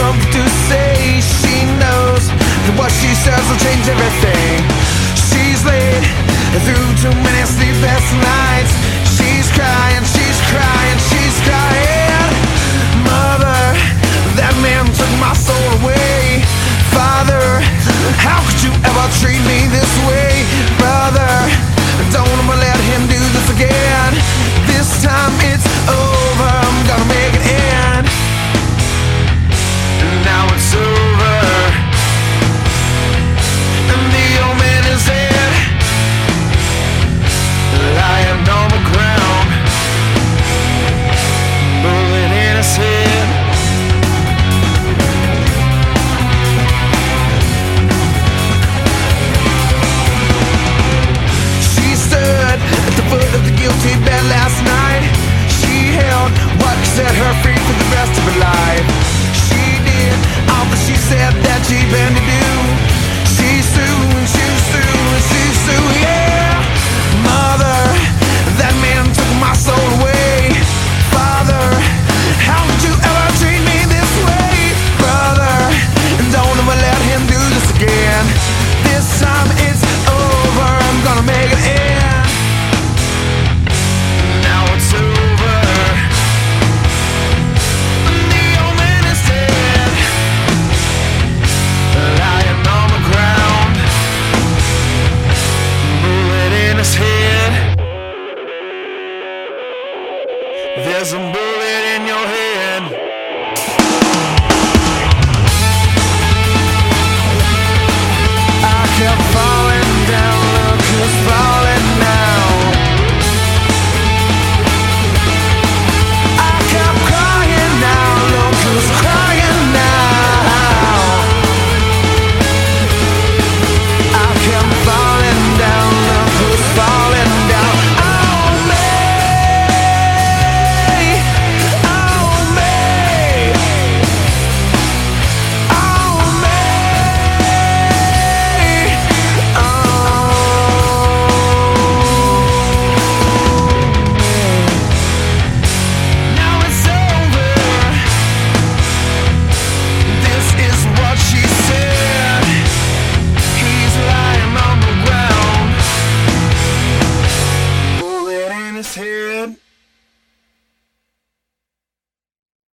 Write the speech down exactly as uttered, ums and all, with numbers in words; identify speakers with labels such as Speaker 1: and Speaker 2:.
Speaker 1: something to say. She knows that what she says will change everything. She's laid through too many sleepless nights. She's crying, she's crying, she's crying. Mother, that man took my soul away. Father, how could you ever treat me this way? Brother, don't ever let him do this again. This time it's over, I'm gonna make it end. Now it's over, and the old man is dead, lying on the ground, bullet in his head. She stood at the foot of the guilty bed last night. She held what could set her free for the rest of her life. She did all that she said that she planned to do. She sued and she sued and she sued, yeah. Mother, that man took my soul away. Father, how could you ever treat me this way? Brother, don't ever let him do this again. This time it's over, I'm gonna make it end. Now it's over, the old man is dead, lying on the ground, bullet in his head. There's a bullet in your head. I kept falling down, look who's falling now. I kept crying now, look who's crying now. I kept falling down, look who's falling down. Oh me, oh me, oh me, Now it's over. This is what she said. He's lying on the ground, bullet in his head.